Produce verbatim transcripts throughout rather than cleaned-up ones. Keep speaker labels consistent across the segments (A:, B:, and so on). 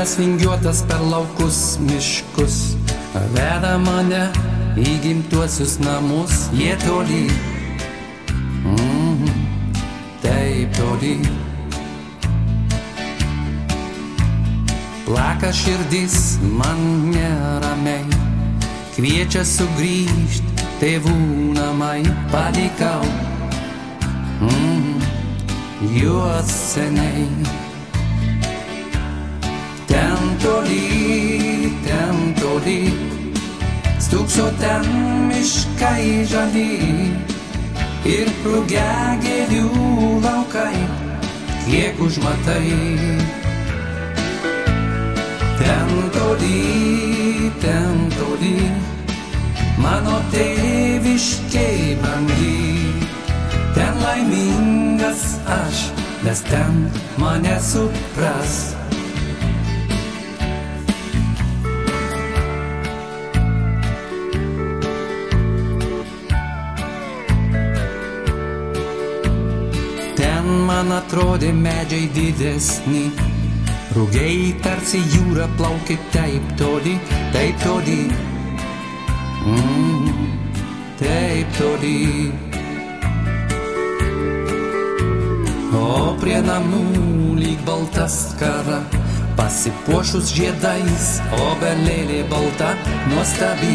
A: Kelias vingiuotas per laukus miškus veda mane į gimtuosius namus. Jie toli, mm, taip toli. Plaka širdis man neramiai, kviečia sugrįžt tėvų namai. Palikau mm, juos seniai. Ten toli, ten toli, stūkso ten miškai žali ir rugiagėlių laukai, kiek užmatai. Ten toli, ten toli, mano tėviškė brangi. Ten laimingas aš, nes ten mane supras. Ten man atrodė medžiai didesni, rugiai tarsi jūra plaukė taip toli, taip toli, mm, taip toli. O prie namų lyg balta skara, pasipuošus žiedais, obelėlė balta, nuostabi,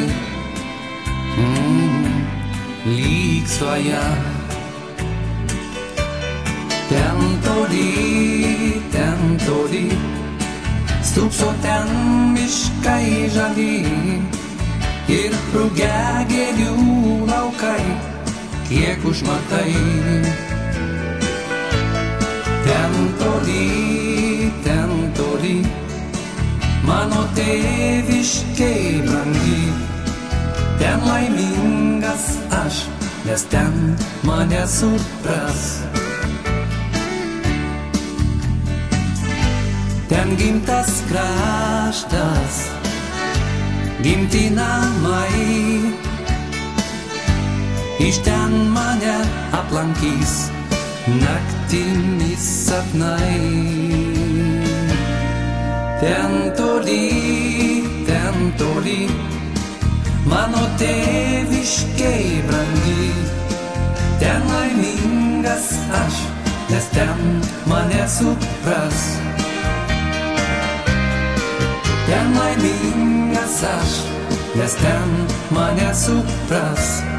A: mm, lyg svaja. Ten toli, ten toli, stūkso ten miškai žali ir rugiagėlių laukai, kiek užmatai. Ten toli, ten toli, mano tėviškė brangi. Ten laimingas aš, nes ten mane supras. Ten gimtas kraštas, gimti namai, iš ten mane aplankys naktimis sapnai. Ten toli, ten toli, mano tėviškė brangi. Ten laimingas aš, nes ten mane supras. Ten laimingas aš, nes ten mane supras.